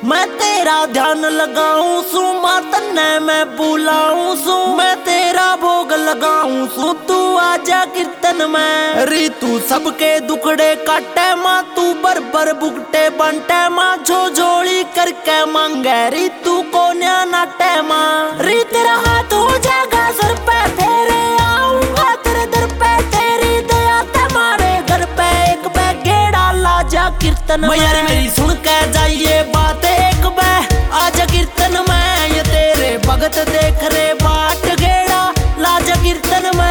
मैं तेरा ध्यान लगाऊं सू मां तन्ने मैं बुलाऊं सू मैं तेरा भोग लगाऊं सू तू आजा कीर्तन में री तू सबके दुखड़े काटे मां तू बर बुगटे बंटे मां झोली करके मांगे री तू को न्या नाटे मां री तेरा हाथ हो जाएगा सर पे तेरे आऊंगा तेरे दर पे तेरी दया ते मारे घर पे एक बे गेड़ा लाजा कीर्तन में यार मेरी सुन के जाइए बात एक बे आजा कीर्तन में ये तेरे भगत देख रे बाट गेड़ा लाजा कीर्तन में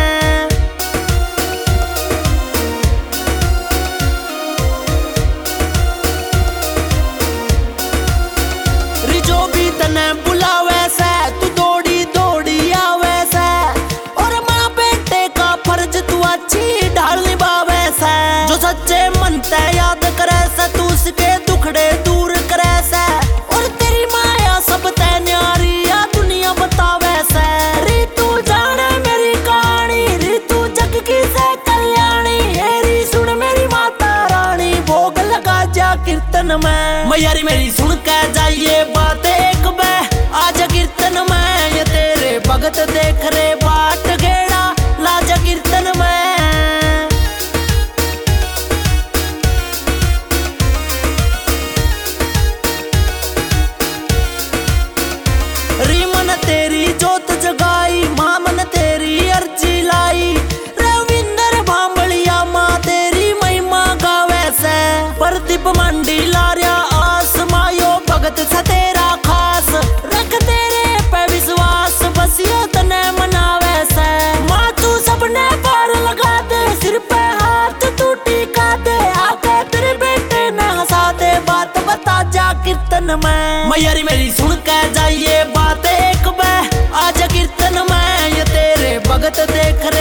जो भी तने बुलावे से तू दौड़ी दौड़ी आवे से और माँ बेटे का फर्ज तू अच्छी ढाल निभावे से जो सच्चे मन ते याद करे से तू उसके दुखड़े दूर करे से और तेरी माया सब ते न्यारी या दुनिया बतावे से री तू जाने मेरी कहानी री तू जग की से कल्याणी री सुन मेरी माता रानी भोग लगा जा कीर्तन में यारी मेरी सुन के जाइए बात एक बे आजा कीर्तन में ये तेरे भगत देख रे बाट गेड़ा लाजा कीर्तन में री मन तेरी जोत जगाई मां मन तेरी अर्जी लाई रविंदर भांबलिया मां तेरी महिमा गावे से प्रदीप मंडी लारिया आसमायो भगत सा तेरा खास रख तेरे पे विश्वास बसियो तने मनावे से मां तू सबने पार लगा दे सिर पे हाथ तू टीका दे आके तेरे बेटे ने हंसा दे बात बता जा कीर्तन में यारी मेरी सुन के जाइए बात एक बे आजा कीर्तन में ये तेरे भगत देख